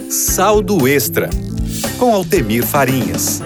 Saldo Extra, com Altemir Farinhas.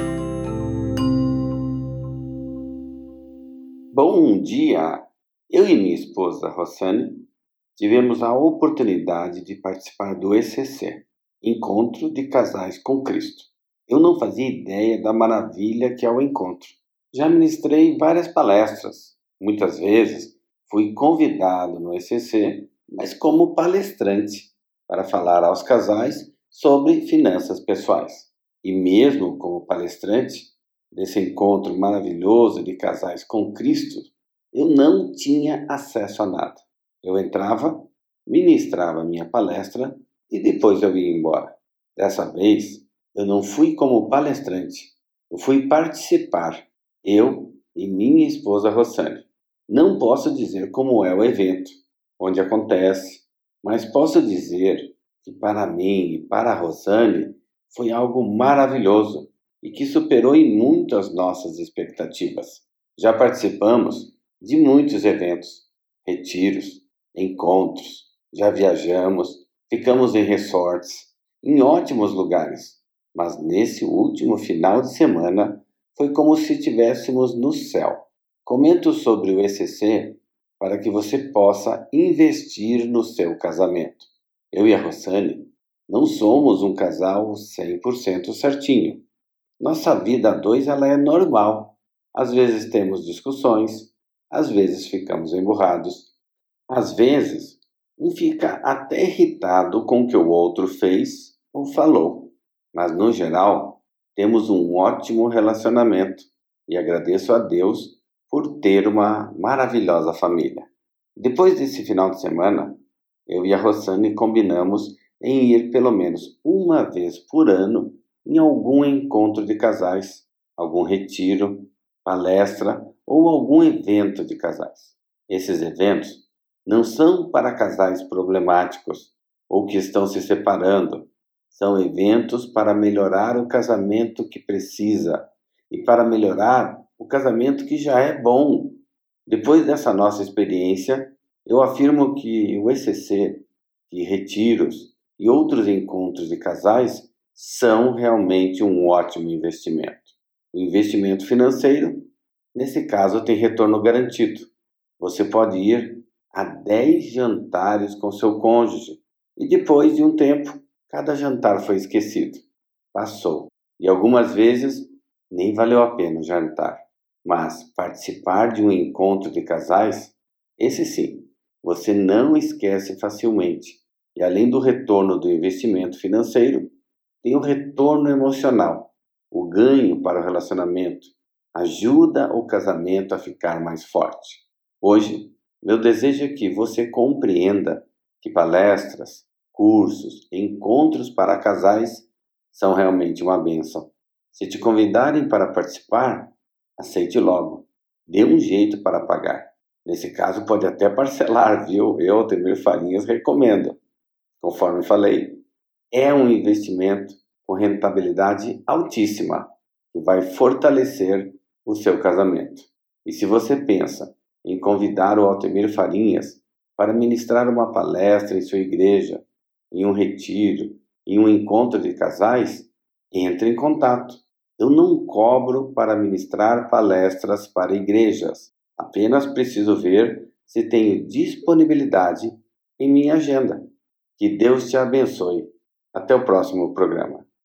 Bom dia! Eu e minha esposa, Rossane, tivemos a oportunidade de participar do ECC, Encontro de Casais com Cristo. Eu não fazia ideia da maravilha que é o encontro. Já ministrei várias palestras. Muitas vezes fui convidado no ECC, mas como palestrante, para falar aos casais sobre finanças pessoais. E mesmo como palestrante desse encontro maravilhoso de casais com Cristo, eu não tinha acesso a nada. Eu entrava, ministrava minha palestra e depois eu ia embora. Dessa vez, eu não fui como palestrante, eu fui participar, eu e minha esposa Rossane. Não posso dizer como é o evento, onde acontece, mas posso dizer que para mim e para a Rossane foi algo maravilhoso e que superou em muito as nossas expectativas. Já participamos de muitos eventos, retiros, encontros, já viajamos, ficamos em resorts, em ótimos lugares, mas nesse último final de semana foi como se estivéssemos no céu. Comento sobre o ECC para que você possa investir no seu casamento. Eu e a Rossane não somos um casal 100% certinho. Nossa vida a dois ela é normal. Às vezes temos discussões, às vezes ficamos emburrados, às vezes um fica até irritado com o que o outro fez ou falou. Mas, no geral, temos um ótimo relacionamento e agradeço a Deus por ter uma maravilhosa família. Depois desse final de semana, eu e a Rossane combinamos em ir pelo menos uma vez por ano em algum encontro de casais, algum retiro, palestra ou algum evento de casais. Esses eventos não são para casais problemáticos ou que estão se separando. São eventos para melhorar o casamento que precisa e para melhorar o casamento que já é bom. Depois dessa nossa experiência, eu afirmo que o ECC, que retiros e outros encontros de casais são realmente um ótimo investimento. O investimento financeiro, nesse caso, tem retorno garantido. Você pode ir a 10 jantares com seu cônjuge e depois de um tempo, cada jantar foi esquecido. Passou. E algumas vezes nem valeu a pena o jantar. Mas participar de um encontro de casais, esse sim, você não esquece facilmente. E além do retorno do investimento financeiro, tem o retorno emocional. O ganho para o relacionamento ajuda o casamento a ficar mais forte. Hoje, meu desejo é que você compreenda que palestras, cursos, encontros para casais são realmente uma bênção. Se te convidarem para participar, aceite logo. Dê um jeito para pagar. Nesse caso, pode até parcelar, viu? Eu, Altemir Farinhas, recomendo. Conforme falei, é um investimento com rentabilidade altíssima que vai fortalecer o seu casamento. E se você pensa em convidar o Altemir Farinhas para ministrar uma palestra em sua igreja, em um retiro, em um encontro de casais, entre em contato. Eu não cobro para ministrar palestras para igrejas. Apenas preciso ver se tenho disponibilidade em minha agenda. Que Deus te abençoe. Até o próximo programa.